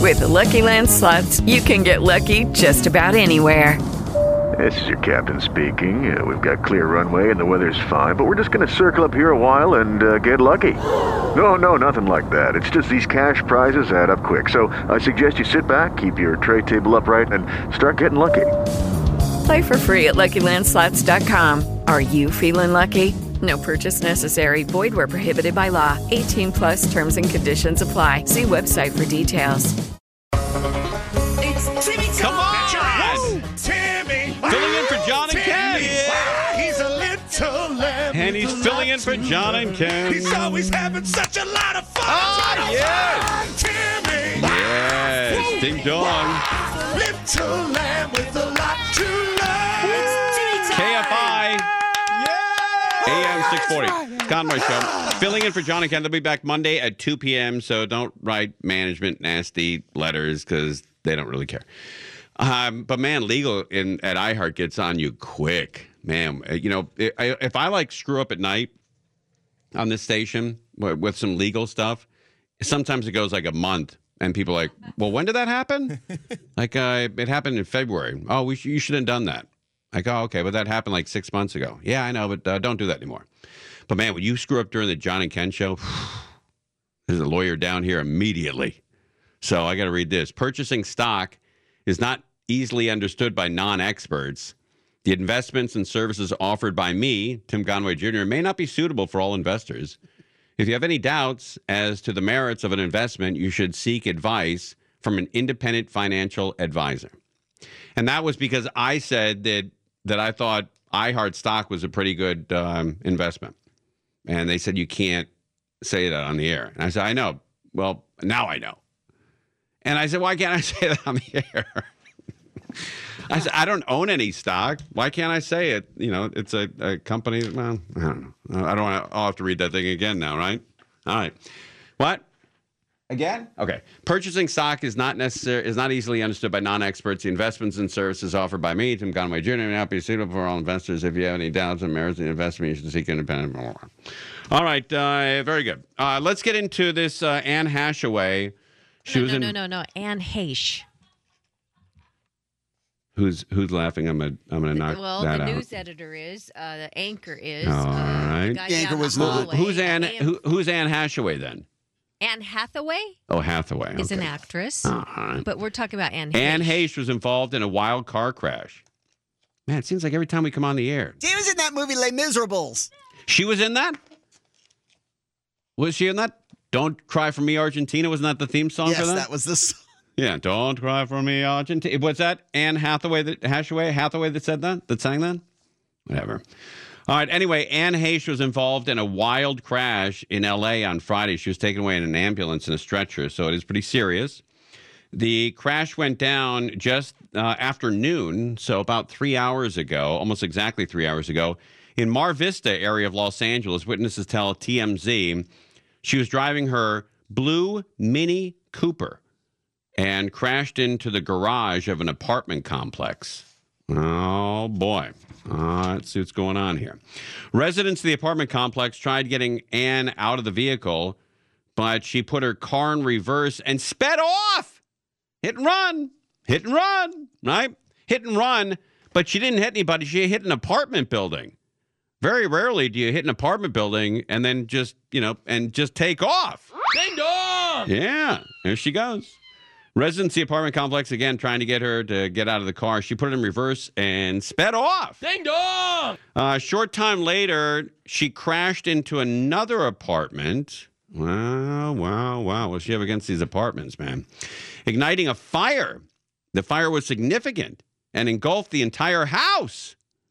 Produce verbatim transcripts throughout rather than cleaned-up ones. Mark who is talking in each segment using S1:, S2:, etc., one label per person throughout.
S1: With the Lucky Land Slots, you can get lucky just about anywhere.
S2: This is your captain speaking. Uh, we've got clear runway and the weather's fine, but we're just going to circle up here a while and uh, get lucky. No, no, nothing like that. It's just these cash prizes add up quick. So I suggest you sit back, keep your tray table upright, and start getting lucky.
S1: Play for free at Lucky Land Slots dot com. Are you feeling lucky? No purchase necessary. Void where prohibited by law. eighteen plus terms and conditions apply. See website for details.
S3: It's Timmy
S4: Come on!
S3: Timmy!
S4: Filling in for John and Ken.
S3: Yeah. He's a little lamb.
S4: And he's filling in for John and Ken.
S3: He's always having such a lot of fun.
S4: Ah, yes.
S3: Timmy!
S4: Yes, ding dong.
S3: Little lamb with a lot to learn.
S4: K F I. A M six forty. Conroy Show. Filling in for John and Ken. They'll be back Monday at two p.m., so don't write management nasty letters because they don't really care. Um, but, man, legal in at iHeart gets on you quick. Man, you know, if I, like, screw up at night on this station with some legal stuff, sometimes it goes, like, a month. And people are like, well, when did that happen? like, uh, it happened in February. Oh, we sh- you should have done that. Like, oh, okay, but that happened like six months ago. Yeah, I know, but uh, don't do that anymore. But, man, when you screw up during the John and Ken show, there's a lawyer down here immediately. So I got to read this. Purchasing stock is not easily understood by non-experts. The investments and services offered by me, Tim Conway Junior, may not be suitable for all investors. If you have any doubts as to the merits of an investment, you should seek advice from an independent financial advisor. And that was because I said that that I thought iHeart stock was a pretty good um, investment. And they said, you can't say that on the air. And I said, I know. Well, now I know. And I said, why can't I say that on the air? I said, I don't own any stock. Why can't I say it? You know, it's a, a company. Well, I don't know. I don't want to. I'll have to read that thing again now, right? All right. What? Again? Okay. Purchasing stock is not necessary, is not easily understood by non-experts. The investments and services offered by me, Tim Conway Junior, may not be suitable for all investors. If you have any doubts on merits of the investment, you should seek independent. All right. Uh, very good. Uh, let's get into this uh, Anne Hashaway. She
S5: no,
S4: was
S5: no,
S4: in,
S5: no, no, no. Anne Heche.
S4: Who's who's laughing? I'm gonna I'm gonna knock
S5: well,
S4: that
S5: the
S4: out.
S5: news editor is. Uh, the anchor is.
S4: All
S5: uh,
S4: right.
S5: The, guy
S6: The anchor
S5: down
S6: was
S5: the
S6: Lulu.
S5: hallway.
S4: Who's Anne?
S5: Anne,
S4: Who, who's Anne Hashaway then?
S5: Anne Hathaway
S4: Oh, Hathaway.
S5: is an
S4: okay.
S5: actress,
S4: Uh-huh.
S5: but we're talking about Anne.
S4: Anne
S5: Heche.
S4: Heche was involved in a wild car crash. Man, it seems like every time we come on the air,
S6: She was in that movie Les Miserables.
S4: she was in that. Was she in that? Don't Cry for Me, Argentina. Wasn't that the theme song
S6: Yes,
S4: for that?
S6: that was this.
S4: Yeah, Don't Cry for Me, Argentina. Was that Anne Hathaway that Hashaway Hathaway that said that? That sang that? Whatever. All right. Anyway, Anne Heche was involved in a wild crash in L A on Friday. She was taken away in an ambulance in a stretcher, so it is pretty serious. The crash went down just uh, after noon, so about three hours ago, almost exactly three hours ago, in Mar Vista area of Los Angeles. Witnesses tell T M Z she was driving her blue Mini Cooper and crashed into the garage of an apartment complex. Oh, boy. Uh, let's see what's going on here. Residents of the apartment complex tried getting Anne out of the vehicle, but she put her car in reverse and sped off. Hit and run. Hit and run, right? Hit and run, but she didn't hit anybody. She hit an apartment building. Very rarely do you hit an apartment building and then just, you know, and just take off.
S3: Ding dong!
S4: Yeah, there she goes. Residents of the apartment complex, again, trying to get her to get out of the car. She put it in reverse and sped off.
S3: Ding dong!
S4: Uh, a short time later, she crashed into another apartment. Wow, wow, wow. What's she have against these apartments, man? Igniting a fire. The fire was significant and engulfed the entire house.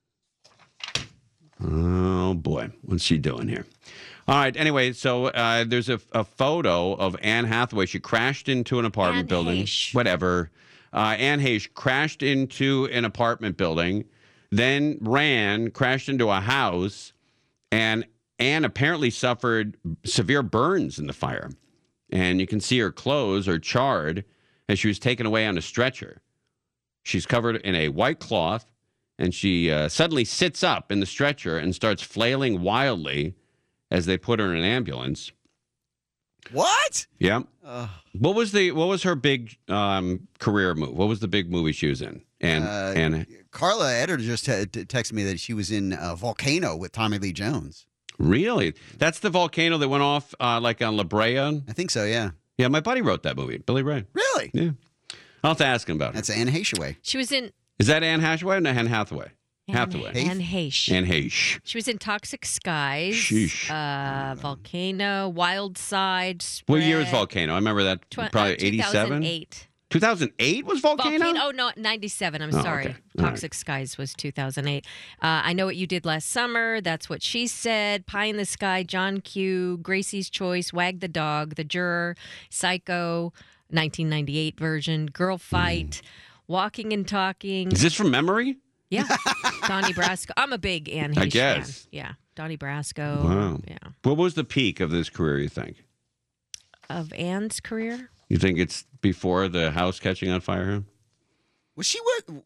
S4: Oh, boy. What's she doing here? All right. Anyway, so uh, there's a, a photo of Anne Hathaway. She crashed into an apartment
S5: Anne
S4: building.
S5: Heche.
S4: Whatever. Uh, Anne Heche crashed into an apartment building, then ran, crashed into a house, and Anne apparently suffered severe burns in the fire. And you can see her clothes are charred as she was taken away on a stretcher. She's covered in a white cloth, and she uh, suddenly sits up in the stretcher and starts flailing wildly as they put her in an ambulance.
S6: What?
S4: Yeah. What was the what was her big um, career move? What was the big movie she was in? And
S6: Uh,
S4: and
S6: Carla Eder just t- t- texted me that she was in uh, Volcano with Tommy Lee Jones.
S4: really, that's the volcano that went off uh, like on La Brea.
S6: I think so, yeah.
S4: Yeah, my buddy wrote that movie, Billy Ray.
S6: Really?
S4: Yeah, I'll have to ask him about it.
S6: That's Anne Hathaway.
S5: She was in
S4: Is that Anne Hathaway or no, Anne Hathaway?
S5: Anne,
S4: Hathaway.
S5: Anne Heche.
S4: Anne Heche.
S5: She was in Toxic Skies,
S4: Sheesh.
S5: uh, Volcano, Wild Side.
S4: What year was
S5: Spread,
S4: Volcano? I remember that
S5: tw-
S4: probably
S5: uh,
S4: eighty-seven.
S5: two thousand eight.
S4: two thousand eight was Volcano?
S5: Volcano. Oh no, ninety-seven. I'm
S4: Oh,
S5: sorry.
S4: okay. All
S5: Toxic Skies was two thousand eight. Uh, I Know What You Did Last Summer. That's What She Said. Pie in the Sky. John Q. Gracie's Choice. Wag the Dog. The Juror. Psycho. nineteen ninety-eight version. Girl Fight. Walking and Talking.
S4: Is this from memory?
S5: Yeah. Donnie Brasco. I'm a big Anne Heche
S4: I guess.
S5: fan. Yeah. Donnie Brasco.
S4: Wow.
S5: Yeah.
S4: What was the peak of this career, you think?
S5: Of Anne's career.
S4: You think it's before the house catching on fire?
S6: Was she with?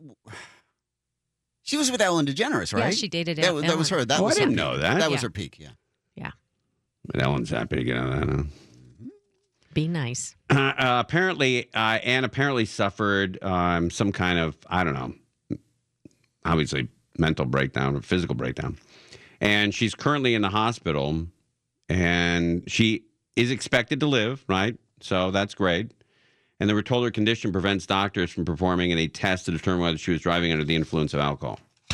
S6: She was with Ellen DeGeneres, right?
S5: Yeah, she dated
S6: that, was- that was
S5: Ellen.
S6: her. That
S4: Oh, I
S6: was her
S4: didn't
S6: peak.
S4: know that.
S6: That was
S5: Yeah.
S6: her peak. Yeah.
S5: Yeah.
S4: But Ellen's happy to get out of that, huh?
S5: Be nice.
S4: Uh, uh, apparently, uh, Anne apparently suffered um, some kind of, I don't know, obviously mental breakdown or physical breakdown. And she's currently in the hospital, and she is expected to live, right? So that's great. And they were told her condition prevents doctors from performing any test to determine whether she was driving under the influence of alcohol.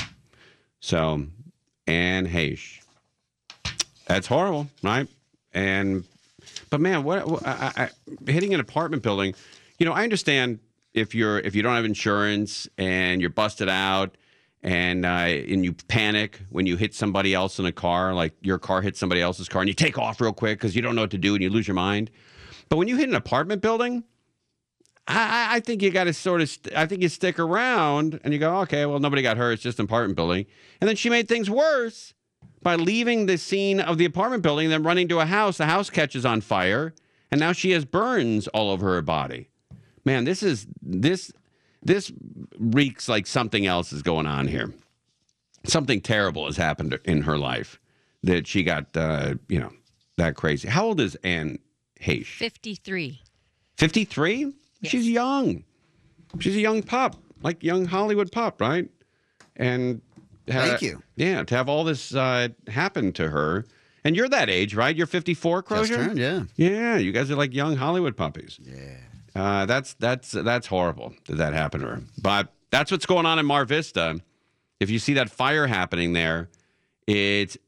S4: So, Anne Heche. That's horrible, right? And, but man, what, what I, I, hitting an apartment building, you know, I understand if you're if you don't have insurance and you're busted out and uh, and you panic when you hit somebody else in a car, like your car hits somebody else's car, and you take off real quick because you don't know what to do and you lose your mind. But when you hit an apartment building, I, I think you got to sort of, st- I think you stick around and you go, okay, well, nobody got hurt. It's just an apartment building. And then she made things worse by leaving the scene of the apartment building, then running to a house. The house catches on fire, and now she has burns all over her body. Man, this is, this, this reeks like something else is going on here. Something terrible has happened in her life that she got, uh, you know, that crazy. How old is Anne Heche?
S5: fifty-three.
S4: fifty-three?
S5: Yes.
S4: She's young. She's a young pup, like young Hollywood pup, right? And ha-
S6: Thank you.
S4: Yeah, to have all this uh, happen to her, and you're that age, right? You're fifty-four,
S6: Just
S4: Crozier.
S6: turned, yeah.
S4: Yeah, you guys are like young Hollywood puppies.
S6: Yeah.
S4: Uh, that's that's that's horrible that that happened to her. But that's what's going on in Mar Vista. If you see that fire happening there, it's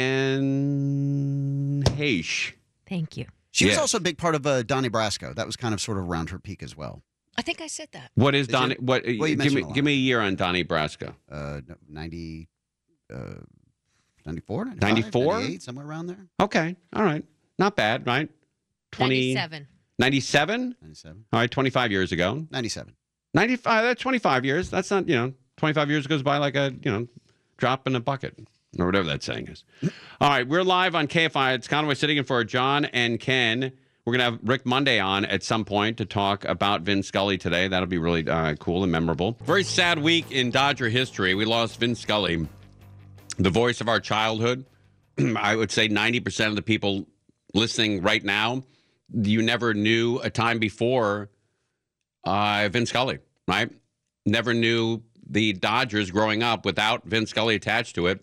S4: Anne Heche.
S5: Thank you.
S6: She was
S4: Yes.
S6: also a big part of uh, Donnie Brasco. That was kind of sort of around her peak as well.
S5: I think I said that.
S4: What is
S6: Did
S4: Donnie?
S6: you?
S4: What?
S6: Well, you
S4: give
S6: mentioned
S4: me
S6: a lot.
S4: give me a year on Donnie Brasco.
S6: Uh, no, ninety, uh, ninety-four, ninety-five,
S4: ninety-four?
S6: ninety-eight, somewhere around there.
S4: Okay, all right, not bad, right? twenty
S5: ninety-seven.
S4: ninety-seven?
S6: ninety-seven.
S4: All right, twenty-five years ago.
S6: ninety-seven.
S4: ninety-five. That's twenty-five years. That's not, you know, twenty-five years goes by like a, you know, drop in a bucket or whatever that saying is. All right, we're live on K F I. It's Conway sitting in for John and Ken. We're going to have Rick Monday on at some point to talk about Vin Scully today. That'll be really uh, cool and memorable. Very sad week in Dodger history. We lost Vin Scully, the voice of our childhood. I would say ninety percent of the people listening right now, you never knew a time before uh, Vin Scully, right? Never knew the Dodgers growing up without Vin Scully attached to it.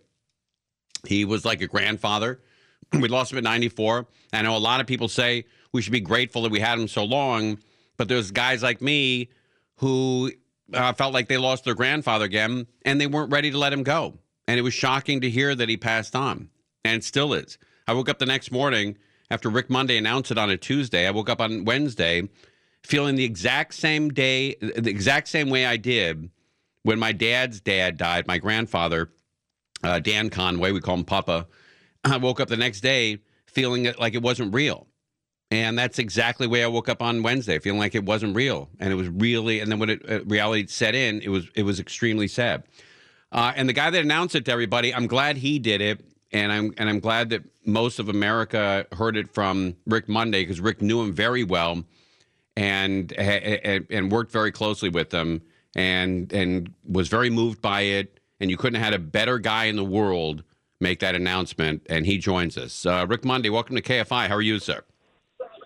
S4: He was like a grandfather. We lost him at ninety-four. I know a lot of people say we should be grateful that we had him so long, but there's guys like me who uh, felt like they lost their grandfather again, and they weren't ready to let him go. And it was shocking to hear that he passed on, and it still is. I woke up the next morning after Rick Monday announced it on a Tuesday. I woke up on Wednesday feeling the exact same day, the exact same way I did when my dad's dad died, my grandfather, uh, Dan Conway, we call him Papa. I woke up the next day feeling it like it wasn't real. And that's exactly the way I woke up on Wednesday, feeling like it wasn't real. And it was really, and then when it, uh, reality set in, it was it was extremely sad. Uh, and the guy that announced it to everybody, I'm glad he did it. And I'm and I'm glad that most of America heard it from Rick Monday, because Rick knew him very well and, and and worked very closely with him and and was very moved by it. And you couldn't have had a better guy in the world make that announcement. And he joins us. Uh, Rick Monday, welcome to K F I. How are you, sir?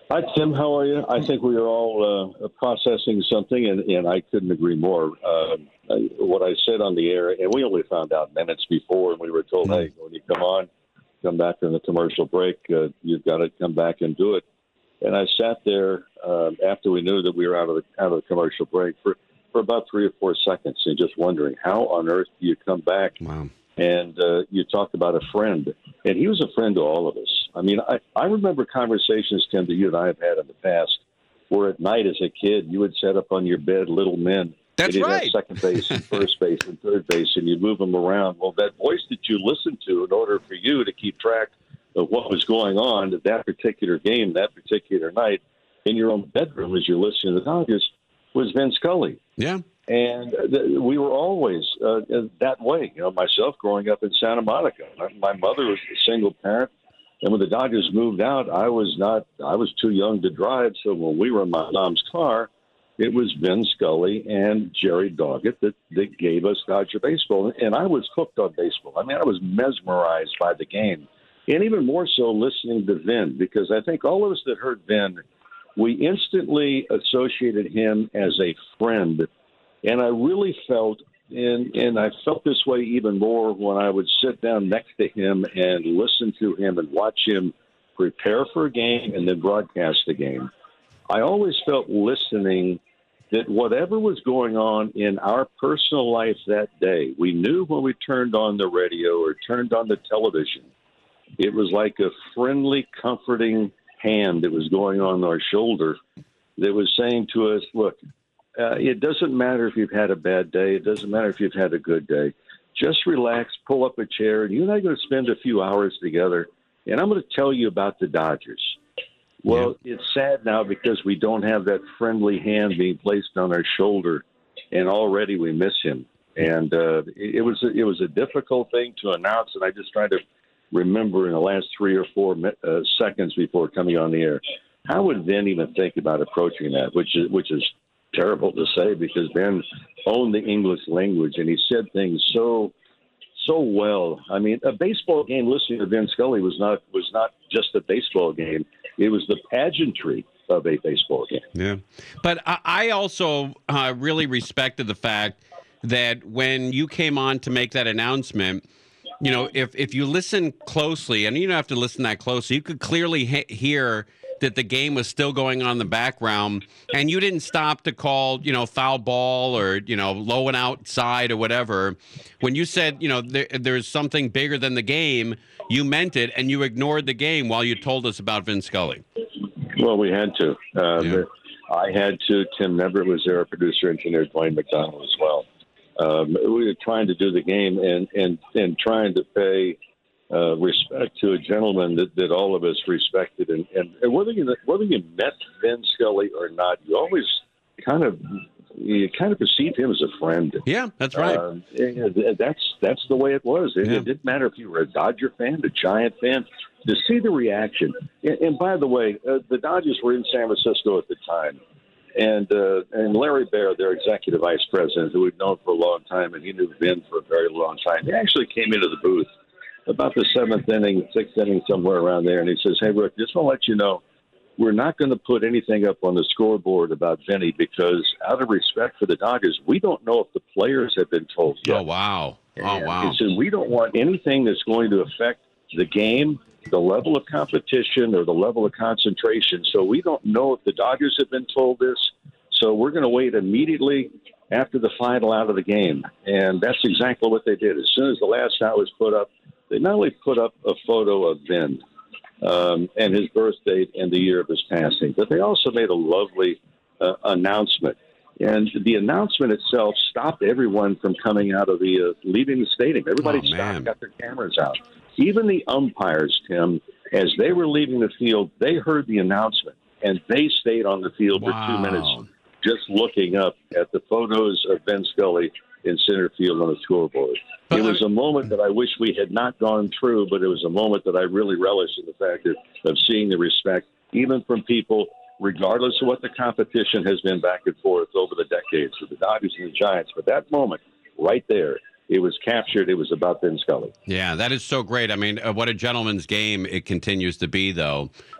S7: Hi, Tim. How are you? I think we are all uh, processing something, and, and I couldn't agree more. Uh, I, what I said on the air, and we only found out minutes before, and we were told, hey, when you come on, come back from the commercial break, uh, you've got to come back and do it. And I sat there uh, after we knew that we were out of the out of the commercial break for, for about three or four seconds, and just wondering how on earth do you come back?
S4: Wow.
S7: And uh, you talked about a friend, and he was a friend to all of us. I mean, I, I remember conversations, Tim, that you and I have had in the past, where at night as a kid you would set up on your bed Little Men.
S4: That's
S7: and you'd
S4: right.
S7: have second base and first base and third base, and you'd move them around. Well, that voice that you listened to in order for you to keep track of what was going on at that particular game, that particular night, in your own bedroom as you're listening to the Dodgers, was Vin Scully.
S4: Yeah.
S7: And th- we were always uh, that way. You know, myself growing up in Santa Monica, my, my mother was a single parent, and when the Dodgers moved out, I was not. I was too young to drive. So when we were in my mom's car, it was Vin Scully and Jerry Doggett that, that gave us Dodger baseball, and I was hooked on baseball. I mean, I was mesmerized by the game, and even more so listening to Vin, because I think all of us that heard Vin, we instantly associated him as a friend. And I really felt, and, and I felt this way even more when I would sit down next to him and listen to him and watch him prepare for a game and then broadcast the game. I always felt listening that whatever was going on in our personal life that day, we knew when we turned on the radio or turned on the television, it was like a friendly, comforting hand that was going on our shoulder that was saying to us, look, Uh, it doesn't matter if you've had a bad day. It doesn't matter if you've had a good day. Just relax, pull up a chair, and you and I are going to spend a few hours together, and I'm going to tell you about the Dodgers. Well, yeah. It's sad now because we don't have that friendly hand being placed on our shoulder, and already we miss him. And uh, it, it was a, it was a difficult thing to announce, and I just tried to remember in the last three or four uh, seconds before coming on the air, how would Vin even think about approaching that, which is which is terrible to say because Ben owned the English language and he said things so so well. I mean, a baseball game listening to Vin Scully was not was not just a baseball game. It was the pageantry of a baseball game.
S4: Yeah. But I, I also uh, really respected the fact that when you came on to make that announcement, you know, if, if you listen closely, and you don't have to listen that closely, you could clearly he- hear that the game was still going on in the background, and you didn't stop to call, you know, foul ball or, you know, low and outside or whatever. When you said, you know, there, there's something bigger than the game, you meant it, and you ignored the game while you told us about Vin Scully.
S7: Well, we had to. Uh,
S4: yeah.
S7: I had to. Tim Neverett was there, producer, engineer, Dwayne McDonald as well. Um, we were trying to do the game and, and, and trying to pay Uh, respect to a gentleman that, that all of us respected, and, and, and whether you whether you met Vin Scully or not, you always kind of you kind of perceived him as a friend.
S4: Yeah, that's right.
S7: Uh, and that's that's the way it was. It,
S4: yeah.
S7: it didn't matter if you were a Dodger fan, a Giant fan, to see the reaction. And, and by the way, uh, the Dodgers were in San Francisco at the time, and uh, and Larry Baer, their executive vice president, who we'd known for a long time, and he knew Vin for a very long time. He actually came into the booth about the seventh inning, sixth inning, somewhere around there, and he says, hey, Rick, just want to let you know, we're not going to put anything up on the scoreboard about Vinny because out of respect for the Dodgers, we don't know if the players have been told yet.
S4: Oh, wow. Oh,
S7: and
S4: wow.
S7: He said, we don't want anything that's going to affect the game, the level of competition, or the level of concentration. So we don't know if the Dodgers have been told this, so we're going to wait immediately after the final out of the game. And that's exactly what they did. As soon as the last out was put up, they not only put up a photo of Vin um, and his birth date and the year of his passing, but they also made a lovely uh, announcement. And the announcement itself stopped everyone from coming out of the, uh, leaving the stadium. Everybody
S4: Oh,
S7: stopped,
S4: man.
S7: got their cameras out. Even the umpires, Tim, as they were leaving the field, they heard the announcement, and they stayed on the field
S4: Wow.
S7: for two minutes just looking up at the photos of Vin Scully in center field on the scoreboard.
S4: But
S7: It was a moment that I wish we had not gone through, but it was a moment that I really relished in the fact of, of seeing the respect, even from people, regardless of what the competition has been back and forth over the decades with the Dodgers and the Giants. But that moment right there, it was captured. It was about Vin Scully.
S4: Yeah, that is so great. I mean, uh, what a gentleman's game it continues to be, though.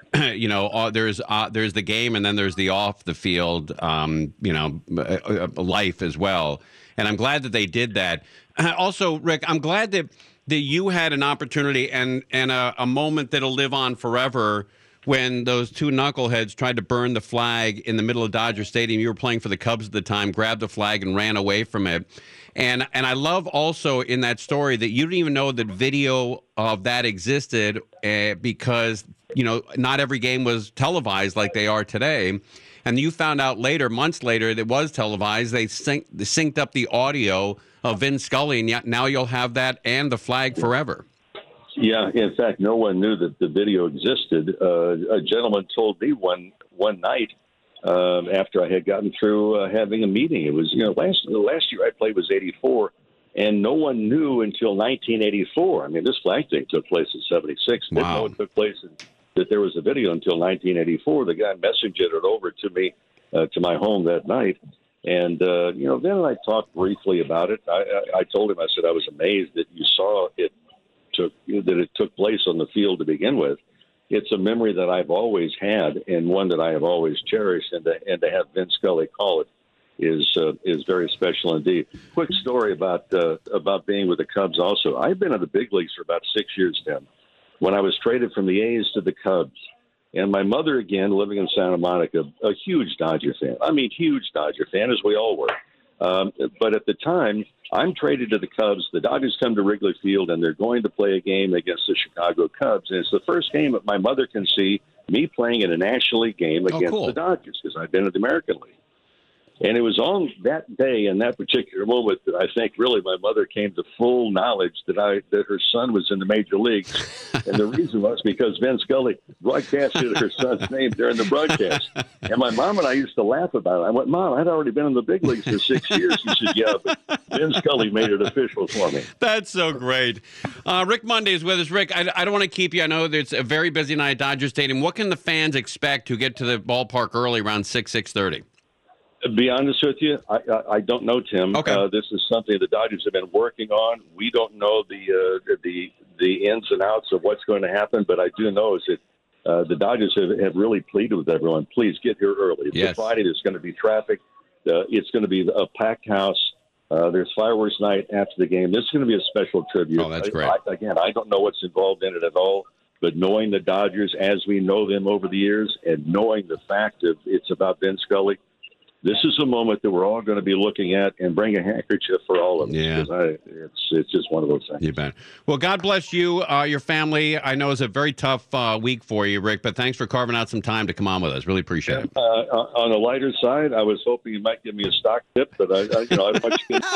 S4: you know, uh, there's uh, there's the game, and then there's the off the field, um, you know, uh, uh, life as well. And I'm glad that they did that. Uh, also, Rick, I'm glad that that you had an opportunity and and a, a moment that'll live on forever. When those two knuckleheads tried to burn the flag in the middle of Dodger Stadium, you were playing for the Cubs at the time, grabbed the flag and ran away from it. And and I love also in that story that you didn't even know that video of that existed uh, because, you know, not every game was televised like they are today. And you found out later, months later, that it was televised. They, sync, they synced up the audio of Vin Scully, and yet now you'll have that and the flag forever.
S7: Yeah, in fact, no one knew that the video existed. Uh, a gentleman told me one one night um, after I had gotten through uh, having a meeting. It was, you know, last the last year I played was eighty-four, and no one knew until nineteen eighty-four. I mean, this flag thing took place in seventy-six.
S4: Wow.
S7: Didn't know it took place in, that there was a video until nineteen eighty-four. The guy messaged it over to me uh, to my home that night. And, uh, you know, then I talked briefly about it. I, I, I told him, I said, I was amazed that you saw it. Took, that it took place on the field to begin with. It's a memory that I've always had and one that I have always cherished, and to, and to have Vin Scully call it is uh, is very special indeed. Quick story about uh, about being with the Cubs also. I've been in the big leagues for about six years, Tim, when I was traded from the A's to the Cubs. And my mother, again, living in Santa Monica, a huge Dodger fan. I mean, huge Dodger fan, as we all were. Um, but at the time, I'm traded to the Cubs. The Dodgers come to Wrigley Field, and they're going to play a game against the Chicago Cubs. And it's the first game that my mother can see me playing in a National League game against
S4: oh, cool.
S7: the Dodgers, because I've been in the American League. And it was on that day and that particular moment that I think really my mother came to full knowledge that I that her son was in the major leagues. And the reason was because Vin Scully broadcasted her son's name during the broadcast. And my mom and I used to laugh about it. I went, Mom, I'd already been in the big leagues for six years. She said, yeah, but Vin Scully made it official for me.
S4: That's so great. Uh, Rick Monday is with us. Rick, I, I don't want to keep you. I know that it's a very busy night at Dodger Stadium. What can the fans expect to get to the ballpark early around six, six thirty?
S7: To be honest with you, I, I, I don't know, Tim.
S4: Okay.
S7: Uh, this is something the Dodgers have been working on. We don't know the uh, the the ins and outs of what's going to happen, but I do know is that uh, the Dodgers have, have really pleaded with everyone, please get here early. It's
S4: yes.
S7: a Friday. There's going to be traffic. Uh, it's going to be a packed house. Uh, there's fireworks night after the game. This is going to be a special tribute.
S4: Oh, that's great.
S7: I, again, I don't know what's involved in it at all, but knowing the Dodgers as we know them over the years and knowing the fact that it's about Vin Scully, this is a moment that we're all going to be looking at and bring a handkerchief for all of us.
S4: Yeah.
S7: I, it's it's just one of those things.
S4: You bet. Well, God bless you, uh, your family. I know it's a very tough uh, week for you, Rick, but thanks for carving out some time to come on with us. Really appreciate it.
S7: Uh, on the lighter side, I was hoping you might give me a stock tip, but I, I you know, I don't want you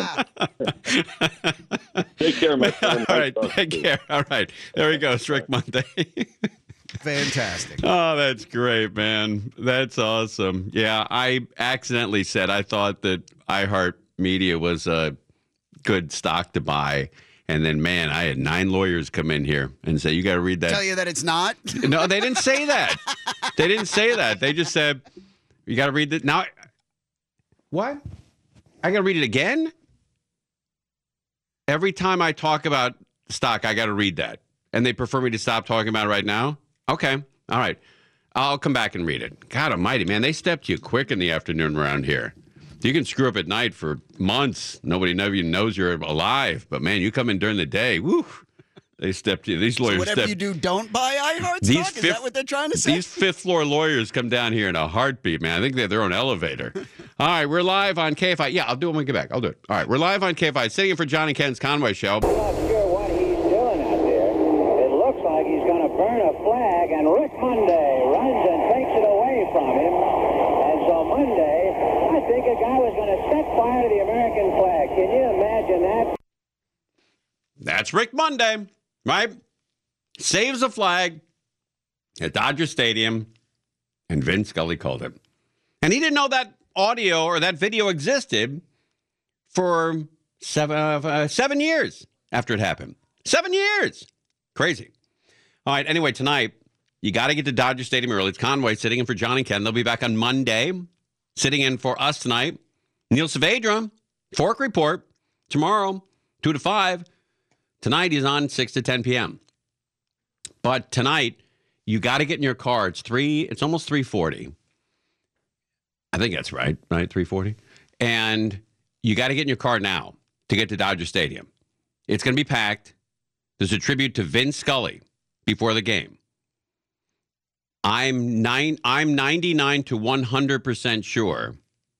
S7: to get in trouble again. Take care, my friend.
S4: All right, take care. All right. There he goes, Rick Monday.
S6: Fantastic.
S4: Oh, that's great, man. That's awesome. Yeah, I accidentally said I thought that iHeartMedia was a good stock to buy. And then, man, I had nine lawyers come in here and say, you got to read that.
S6: Tell you that it's not?
S4: No, they didn't say that. They didn't say that. They just said, you got to read it. Now, what? I got to read it again? Every time I talk about stock, I got to read that. And they prefer me to stop talking about it right now? Okay. All right. I'll come back and read it. God almighty, man. They stepped you quick in the afternoon around here. You can screw up at night for months. Nobody even knows you're alive. But, man, you come in during the day. Woo. They stepped you. These lawyers
S6: So whatever
S4: stepped.
S6: you do, don't buy iHeart
S4: These
S6: stock? Is
S4: fifth-
S6: that what they're trying to say?
S4: These fifth floor lawyers come down here in a heartbeat, man. I think they have their own elevator. All right, we're live on K F I. Yeah, I'll do it when we get back. I'll do it. All right, we're live on K F I. Sitting in for John and Ken's Conway Show.
S8: I'm not sure what he's doing out there. It looks like he's going to burn a flag, and Rick Monday runs and takes it away from him. And so Monday, I think a guy was going to set fire to the American flag. Can you imagine that?
S4: That's Rick Monday, right? Saves a flag at Dodger Stadium, and Vin Scully called him. And he didn't know that audio or that video existed for seven, uh, seven years after it happened. Seven years. Crazy. All right, anyway, tonight, you got to get to Dodger Stadium early. It's Conway sitting in for John and Ken. They'll be back on Monday. Sitting in for us tonight, Neil Saavedra, Fork Report, tomorrow, two to five. Tonight, he's on six to ten p.m. But tonight, you got to get in your car. It's three. It's almost three forty. I think that's right. Right, three forty. And you got to get in your car now to get to Dodger Stadium. It's going to be packed. There's a tribute to Vin Scully before the game. I'm nine. I'm ninety-nine to one hundred percent sure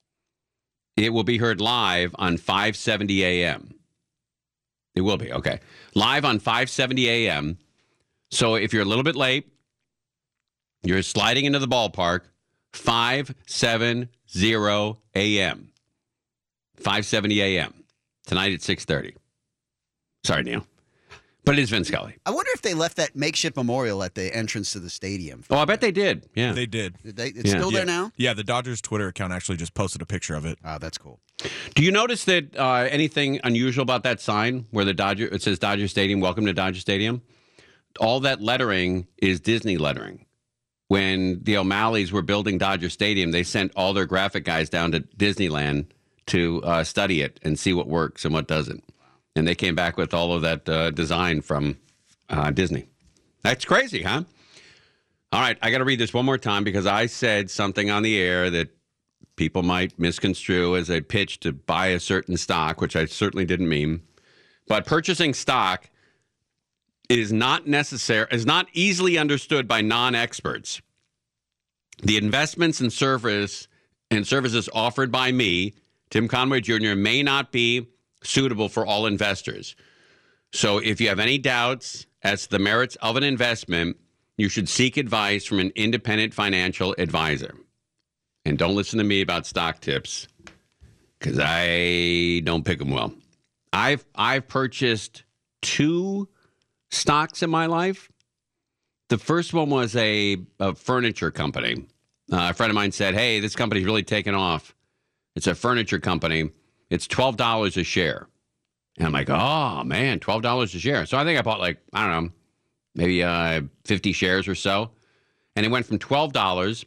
S4: it will be heard live on five seventy A M. It will be, okay. Live on five seventy A M. So if you're a little bit late, you're sliding into the ballpark, five seventy A M. five seventy A M. Tonight at six thirty. Sorry, Neil. But it is Vin Scully.
S6: I wonder if they left that makeshift memorial at the entrance to the stadium.
S4: Oh, I bet they did. Yeah.
S9: They did.
S6: Did they, it's
S4: Yeah.
S6: still there
S9: Yeah.
S6: now?
S9: Yeah, the Dodgers Twitter account actually just posted a picture of it.
S6: Oh, that's cool.
S4: Do you notice that uh, anything unusual about that sign where the Dodger it says Dodger Stadium, welcome to Dodger Stadium? All that lettering is Disney lettering. When the O'Malleys were building Dodger Stadium, they sent all their graphic guys down to Disneyland to uh, study it and see what works and what doesn't. And they came back with all of that uh, design from uh, Disney. That's crazy, huh? All right, I got to read this one more time because I said something on the air that people might misconstrue as a pitch to buy a certain stock, which I certainly didn't mean. But purchasing stock is not necessary, is not easily understood by non-experts. The investments and service and services offered by me, Tim Conway Junior, may not be suitable for all investors. So if you have any doubts as to the merits of an investment, you should seek advice from an independent financial advisor. And don't listen to me about stock tips because I don't pick them well. I've I've purchased two stocks in my life. The first one was a, a furniture company. Uh, a friend of mine said, hey, this company's really taken off. It's a furniture company. It's twelve dollars a share. And I'm like, oh, man, twelve dollars a share. So I think I bought like, I don't know, maybe uh, fifty shares or so. And it went from twelve dollars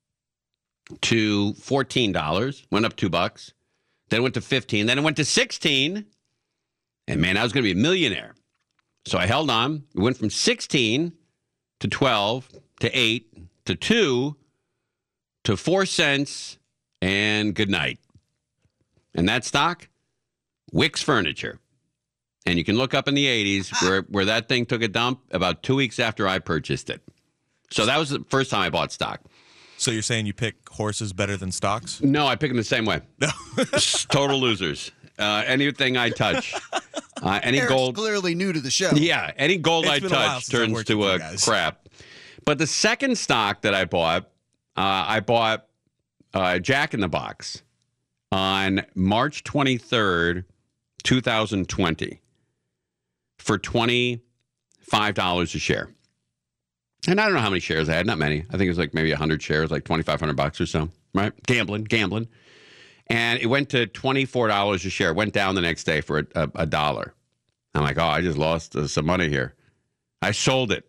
S4: to fourteen dollars, went up two bucks. Then it went to fifteen. Then it went to sixteen. And, man, I was going to be a millionaire. So I held on. It went from sixteen to twelve to eight to two to four cents and good night. And that stock, Wicks Furniture. And you can look up in the eighties where, where that thing took a dump about two weeks after I purchased it. So that was the first time I bought stock.
S9: So you're saying you pick horses better than stocks?
S4: No, I pick them the same way.
S9: No.
S4: Total losers. Uh, anything I touch. Uh, any
S6: Eric's
S4: gold.
S6: clearly new to the show.
S4: Yeah, any gold
S9: It's
S4: I
S9: been a while
S4: touch
S9: since I've
S4: turns
S9: worked
S4: to
S9: with you
S4: a
S9: guys.
S4: crap. But the second stock that I bought, uh, I bought uh, Jack in the Box on March twenty-third, twenty twenty for twenty-five dollars a share. And I don't know how many shares I had, not many. I think it was like maybe one hundred shares, like twenty-five hundred bucks or so, right? Gambling, gambling. And it went to twenty-four dollars a share. Went down the next day for a, a, a dollar. I'm like, oh, I just lost uh, some money here. I sold it.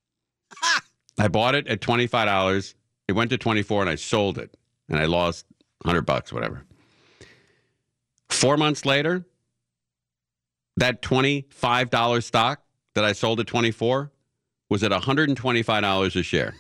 S4: I bought it at twenty-five dollars. It went to twenty-four, and I sold it. And I lost one hundred bucks, whatever. Four months later, that twenty-five dollars stock that I sold at twenty-four was at one hundred twenty-five dollars a share.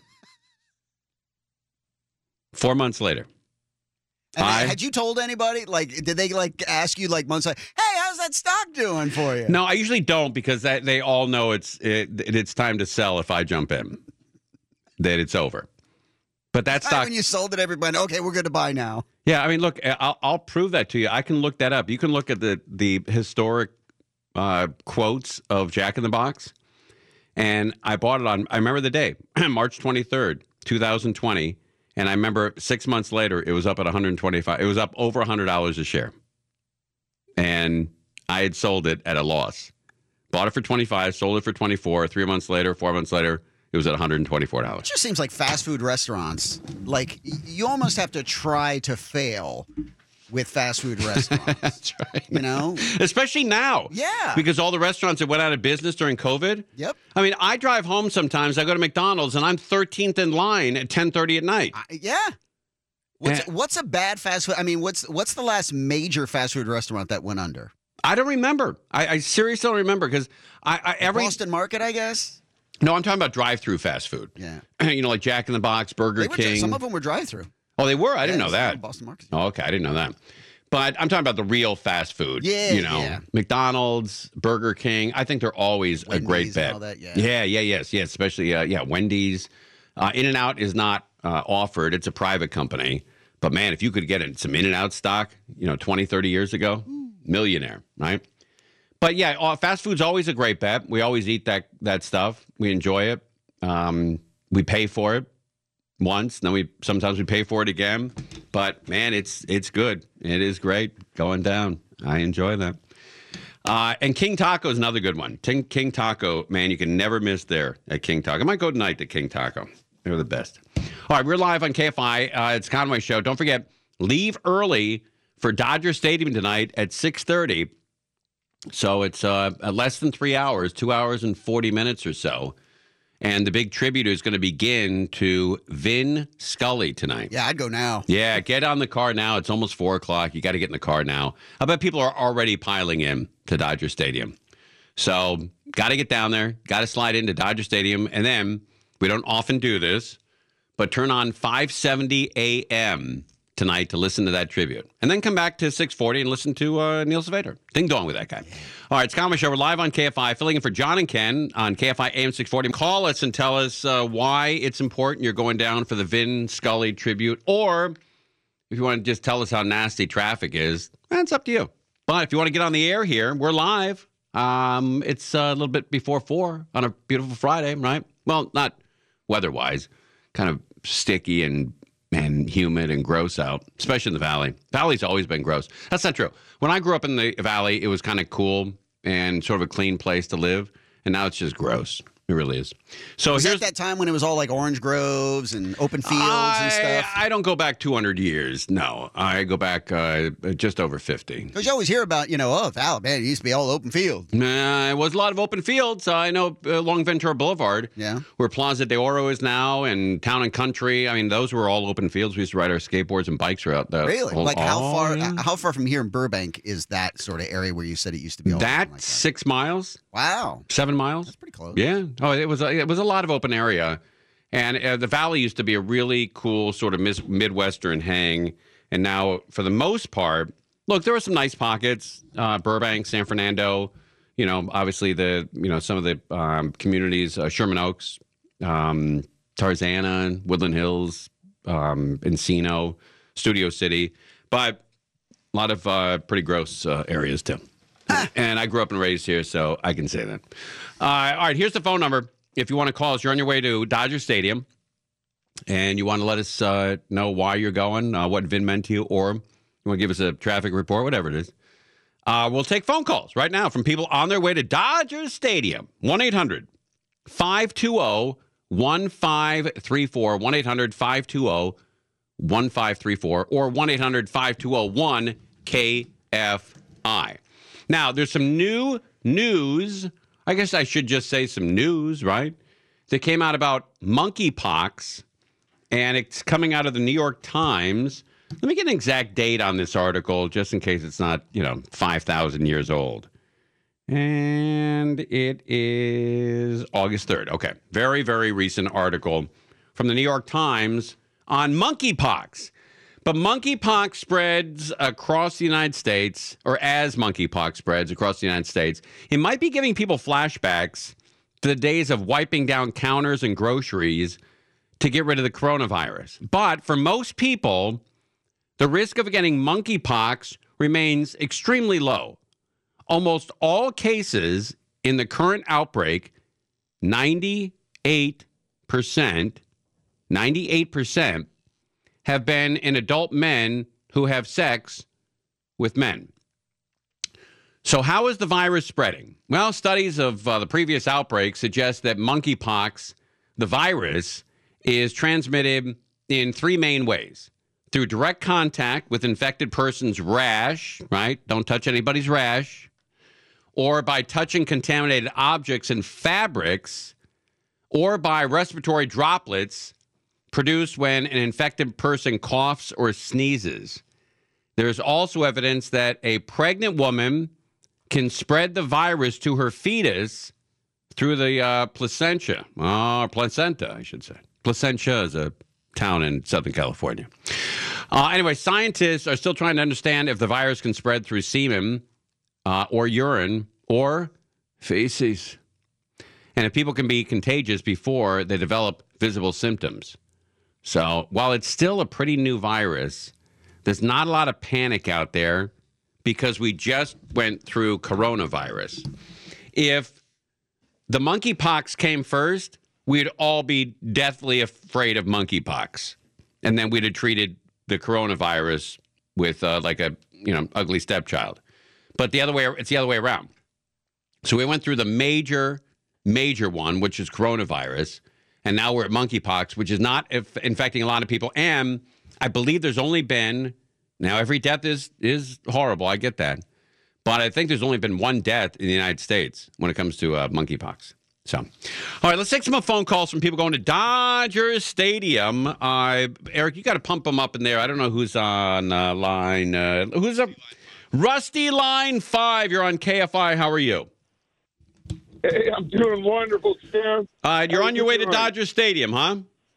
S4: Four months later.
S6: And
S4: I-
S6: had you told anybody? Like, did they like ask you like months like, hey, how's that stock doing for you?
S4: No, I usually don't because that, they all know it's it, it's time to sell if I jump in. That it's over. But that
S6: Right
S4: stock,
S6: when you sold it, everybody, okay, we're good to buy now.
S4: yeah. I mean, look, I'll, I'll prove that to you. I can look that up. You can look at the the historic uh, quotes of Jack in the Box, and I bought it on. I remember the day, March twenty-third, twenty twenty, and I remember six months later, it was up at one hundred twenty-five. It was up over one hundred dollars a share, and I had sold it at a loss. Bought it for twenty-five, sold it for twenty-four. Three months later, four months later, it was at one hundred twenty-four dollars.
S6: It just seems like fast food restaurants. Like y- you almost have to try to fail with fast food restaurants.
S4: That's right.
S6: You know?
S4: Especially now.
S6: Yeah.
S4: Because all the restaurants that went out of business during COVID.
S6: Yep.
S4: I mean, I drive home sometimes. I go to McDonald's and I'm thirteenth in line at ten thirty at night.
S6: I, yeah. What's
S4: Eh.
S6: what's a bad fast food? I mean, what's what's the last major fast food restaurant that went under?
S4: I don't remember. I, I seriously don't remember because I, I every
S6: Boston Market, I guess.
S4: No, I'm talking about drive-through fast food.
S6: Yeah.
S4: You know, like Jack in the Box, Burger
S6: They were,
S4: King.
S6: some of them were drive-through.
S4: Oh, they were? I didn't
S6: Yeah,
S4: know that.
S6: Boston Market.
S4: Oh, okay. I didn't know that. But I'm talking about the real fast food.
S6: Yeah,
S4: You know,
S6: yeah.
S4: McDonald's, Burger King. I think they're always a great
S6: Wendy's and
S4: bet.
S6: all that, yeah.
S4: yeah, yeah, yes, yes. Especially, uh, yeah, Wendy's. Uh, In-N-Out is not uh, offered. It's a private company. But, man, if you could get some In-N-Out stock, you know, twenty, thirty years ago, millionaire, right? But, yeah, uh, fast food's always a great bet. We always eat that that stuff. We enjoy it. Um, we pay for it once. Then we sometimes we pay for it again. But, man, it's it's good. It is great going down. I enjoy that. Uh, and King Taco is another good one. King, King Taco, man, you can never miss there at King Taco. I might go tonight to King Taco. They're the best. All right, we're live on K F I. Uh, it's Conway Show. Don't forget, leave early for Dodger Stadium tonight at six thirty. So it's uh, less than three hours, two hours and forty minutes or so. And the big tribute is going to begin to Vin Scully tonight.
S6: Yeah, I'd go now.
S4: Yeah, get on the car now. It's almost four o'clock. You got to get in the car now. I bet people are already piling in to Dodger Stadium. So got to get down there. Got to slide into Dodger Stadium. And then, we don't often do this, but turn on five seventy A M tonight to listen to that tribute. And then come back to six forty and listen to uh, Neil Saavedra. Ding dong with that guy. All right, it's Conway Show. We're live on K F I, filling in for John and Ken on K F I A M six forty. Call us and tell us uh, why it's important you're going down for the Vin Scully tribute. Or if you want to just tell us how nasty traffic is, that's up to you. But if you want to get on the air here, we're live. Um, it's uh, a little bit before four on a beautiful Friday, right? Well, not weather-wise, kind of sticky and and humid and gross out, especially in the Valley. Valley's always been gross. That's not true. When I grew up in the Valley, it was kind of cool and sort of a clean place to live, and now it's just gross. It really is. So
S6: Was
S4: here's
S6: that that time when it was all like orange groves and open fields
S4: I,
S6: and stuff?
S4: I don't go back two hundred years. No, I go back uh, just over fifty.
S6: Because you always hear about, you know, oh, Val, man, it used to be all open field.
S4: Nah, it was a lot of open fields. I know uh, along Ventura Boulevard,
S6: Yeah.
S4: where Plaza de Oro is now, and Town and Country. I mean, those were all open fields. We used to ride our skateboards and bikes throughout the
S6: Really?
S4: whole-
S6: Like how
S4: Oh,
S6: far?
S4: yeah.
S6: How far from here in Burbank is that sort of area where you said it used to be? All
S4: That
S6: open like
S4: six miles,
S6: Wow,
S4: seven miles.
S6: that's pretty close.
S4: Yeah. Oh, it was a, it was a lot of open area, and uh, the Valley used to be a really cool sort of mis- Midwestern hang, and now for the most part, look, there were some nice pockets, uh, Burbank, San Fernando. You know, obviously the you know some of the um, communities, uh, Sherman Oaks, um, Tarzana, Woodland Hills, um, Encino, Studio City, but a lot of uh, pretty gross uh, areas too. And I grew up and raised here, so I can say that. Uh, all right, here's the phone number. If you want to call us, you're on your way to Dodger Stadium, and you want to let us uh, know why you're going, uh, what Vin meant to you, or you want to give us a traffic report, whatever it is. Uh, we'll take phone calls right now from people on their way to Dodger Stadium. one eight hundred five two zero one five three four, one eight hundred five two zero one five three four, or one eight hundred five two zero one K F I. Now, there's some new news. I guess I should just say some news, right? That came out about monkeypox, and it's coming out of the New York Times. Let me get an exact date on this article, just in case it's not, you know, five thousand years old. And it is August third. Okay. Very, very recent article from the New York Times on monkeypox. But monkeypox spreads across the United States, or as monkeypox spreads across the United States, it might be giving people flashbacks to the days of wiping down counters and groceries to get rid of the coronavirus. But for most people, the risk of getting monkeypox remains extremely low. Almost all cases in the current outbreak, ninety-eight percent, ninety-eight percent, have been in adult men who have sex with men. So how is the virus spreading? Well, studies of uh, the previous outbreak suggest that monkeypox, the virus, is transmitted in three main ways. Through direct contact with infected person's rash, right? Don't touch anybody's rash. Or by touching contaminated objects and fabrics, or by respiratory droplets produced when an infected person coughs or sneezes. There's also evidence that a pregnant woman can spread the virus to her fetus through the uh, placenta, or placenta, I should say. Placentia is a town in Southern California. Uh, anyway, scientists are still trying to understand if the virus can spread through semen uh, or urine or feces, and if people can be contagious before they develop visible symptoms. So while it's still a pretty new virus, there's not a lot of panic out there because we just went through coronavirus. If the monkeypox came first, we'd all be deathly afraid of monkeypox. And then we'd have treated the coronavirus with uh, like a, you know, ugly stepchild. But the other way, it's the other way around. So we went through the major, major one, which is coronavirus. And now we're at monkeypox, which is not if infecting a lot of people. And I believe there's only been, now every death is is horrible. I get that. But I think there's only been one death in the United States when it comes to uh, monkeypox. So, all right, let's take some phone calls from people going to Dodger Stadium. Uh, Eric, you got to pump them up in there. I don't know who's on uh, line. Uh, who's up? Rusty Line five. You're on K F I. How are you?
S10: Hey, I'm doing wonderful, Sam.
S4: Uh, you're on your way to Dodger Stadium, huh?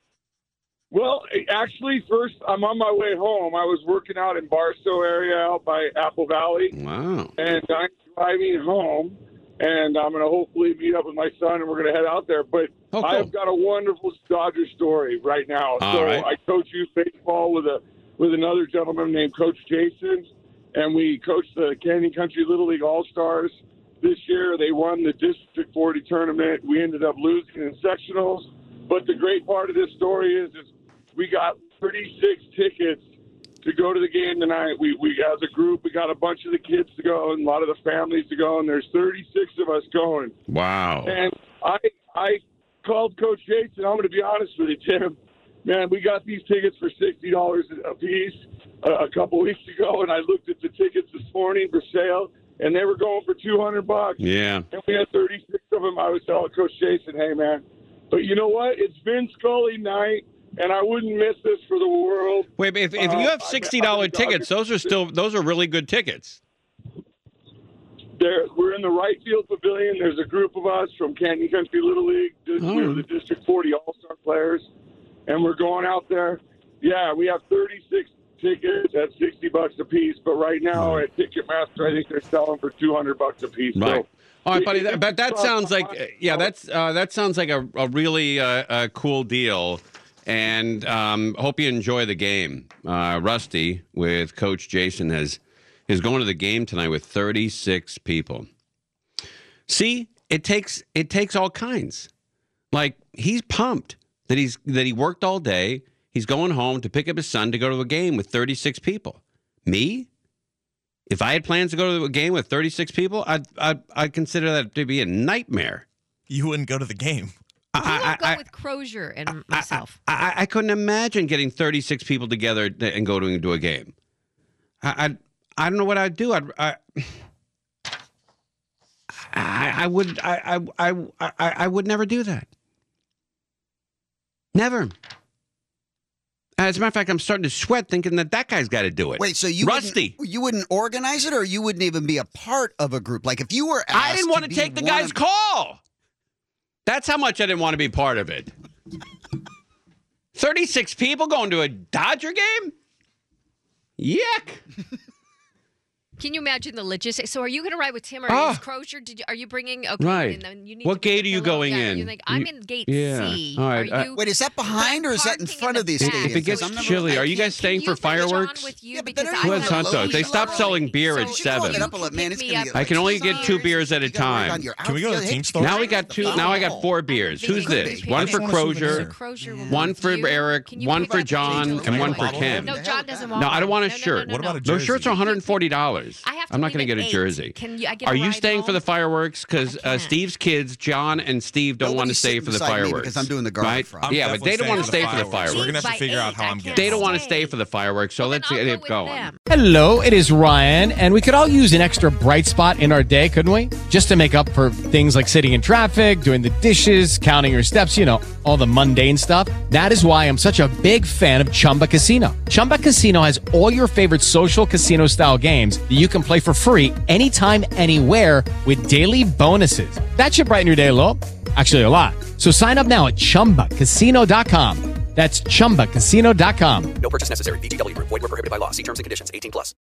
S10: Well, actually, first, I'm on my way home. I was working out in Barstow area out by Apple Valley.
S4: Wow.
S10: And I'm driving home, and I'm going to hopefully meet up with my son, and we're going to head out there. But
S4: oh, cool.
S10: I've got a wonderful Dodger story right now.
S4: All
S10: so
S4: right.
S10: I coach youth baseball with a with another gentleman named Coach Jason, and we coached the Canyon Country Little League All-Stars. This year, they won the District forty tournament. We ended up losing in sectionals. But the great part of this story is, is we got thirty-six tickets to go to the game tonight. We, we, as a group, we got a bunch of the kids to go and a lot of the families to go, and there's thirty-six of us going.
S4: Wow.
S10: And I I called Coach Jason. I'm going to be honest with you, Tim. Man, we got these tickets for sixty dollars a piece a, a couple weeks ago, and I looked at the tickets this morning for sale, and they were going for two hundred bucks.
S4: Yeah.
S10: And we had thirty-six of them. I was telling Coach Jason, hey, man. But you know what? It's Vin Scully night, and I wouldn't miss this for the world.
S4: Wait, if, if
S10: Uh,
S4: you have sixty dollars
S10: I- I-
S4: tickets, those are still, those are really good tickets.
S10: There, we're in the right field pavilion. There's a group of us from Canyon Country Little League.
S4: Oh.
S10: We were the District forty All-Star players, and we're going out there. Yeah, we have thirty-six tickets at sixty bucks a piece, but right now at Ticketmaster, I think they're selling for two hundred bucks a piece.
S4: Right.
S10: So,
S4: All right, buddy.
S10: it-
S4: That, but that sounds like, uh, yeah, that's uh, that sounds like a, a really uh, a cool deal. And um, hope you enjoy the game. Uh, Rusty with Coach Jason has is going to the game tonight with thirty-six people. See, it takes it takes all kinds. Like he's pumped that he's that he worked all day. He's going home to pick up his son to go to a game with thirty-six people. Me? If I had plans to go to a game with thirty-six people, I'd, I'd, I'd consider that to be a nightmare.
S9: You wouldn't go to the game.
S5: Who will
S4: I,
S5: go
S4: I,
S5: with Crozier and myself?
S4: I, I, I couldn't imagine getting thirty-six people together and going to a game. I, I, I don't know what I'd do. I'd, I, I, I would, I, I, I, I, I would never do that. Never. As a matter of fact, I'm starting to sweat thinking that that guy's got to do it.
S6: Wait, so you
S4: Rusty.
S6: Wouldn't, you wouldn't organize it, or you wouldn't even be a part of a group? Like if you were asked
S4: I didn't want to
S6: be
S4: take the
S6: one
S4: guy's
S6: of-
S4: call. That's how much I didn't want to be part of it. thirty-six people going to a Dodger game? Yuck.
S5: Can you imagine the logistics? So are you going to ride with Tim or
S4: Oh.
S5: is Crozier? Did you, are you bringing? Okay,
S4: Right.
S5: And then you need
S4: What
S5: to bring
S4: gate
S5: a
S4: are you
S5: pillow.
S4: going
S5: Yeah,
S4: in?
S5: You're like, I'm
S4: You-
S5: in gate
S4: yeah.
S5: C.
S4: All right,
S5: Are
S4: uh,
S5: you?
S6: Wait, is that behind or is that in
S5: parking
S6: front
S5: in
S6: of
S5: the
S6: these
S5: back?
S6: stadiums?
S4: If it gets
S6: I'm never-
S4: chilly, are you
S5: Can-
S4: guys staying
S5: can
S4: for
S5: you bring John
S4: fireworks?
S5: with you
S6: Yeah, but
S5: because
S6: then
S5: I
S6: Who
S4: has
S5: have
S4: hot
S5: a
S4: dogs? They
S5: low
S4: stopped
S5: show.
S4: selling beer at
S5: So
S4: seven.
S5: you
S6: Up a little,
S5: can
S6: man,
S5: pick
S6: it's
S5: me
S6: gonna
S5: up
S6: get
S5: for
S4: I can only
S5: two
S4: get two beers at a
S6: You gotta work
S4: time.
S6: on your
S9: Can we go to the
S6: outfield.
S9: team
S6: Hey,
S9: store?
S4: Now we got two. Now I got four beers. Who's this? One for Crozier,
S5: Crozier will
S4: one
S5: with
S4: for
S5: you.
S4: Eric,
S5: Can you
S4: one
S5: pick
S4: for
S5: up
S4: John,
S5: Jason?
S4: and one for
S9: Bottle?
S4: Ken.
S5: No, John doesn't want
S4: No, I don't want a
S5: one. No, no,
S4: shirt.
S5: no,
S9: What
S5: no,
S9: about a
S5: no.
S4: Those shirts are one hundred forty dollars.
S5: I have to
S4: I'm not
S5: leave
S4: going to
S5: at
S4: get a
S5: eight.
S4: jersey.
S5: Can you? I get a
S4: Are you
S5: ride
S4: staying
S5: home?
S4: for the fireworks? Because uh,
S5: can't.
S4: Steve's kids, John and Steve, don't want to
S6: Nobody's
S4: stay
S6: sitting
S4: for the
S6: beside me
S4: fireworks.
S6: because I'm doing the garlic
S4: right?
S6: fry.
S9: I'm
S4: Yeah, but
S9: definitely
S4: they don't want to stay
S9: staying
S4: for the
S9: We're
S4: fireworks.
S9: going to have to
S5: By
S9: figure out
S5: eight,
S9: how
S5: I
S9: I'm
S5: can't
S9: getting
S4: They don't want to
S5: stay.
S4: stay for the fireworks, so
S5: Well,
S4: let's
S5: then I'll
S4: get
S5: go
S4: it
S5: with
S4: going.
S5: them.
S11: Hello, it is Ryan, and we could all use an extra bright spot in our day, couldn't we? Just to make up for things like sitting in traffic, doing the dishes, counting your steps, you know, all the mundane stuff. That is why I'm such a big fan of Chumba Casino. Chumba Casino has all your favorite social casino-style games that you you can play for free anytime, anywhere with daily bonuses. That should brighten your day a little. Actually, a lot. So sign up now at chumba casino dot com. That's chumba casino dot com.
S12: No purchase necessary. V G W Group. Void where prohibited by law. See terms and conditions. eighteen plus.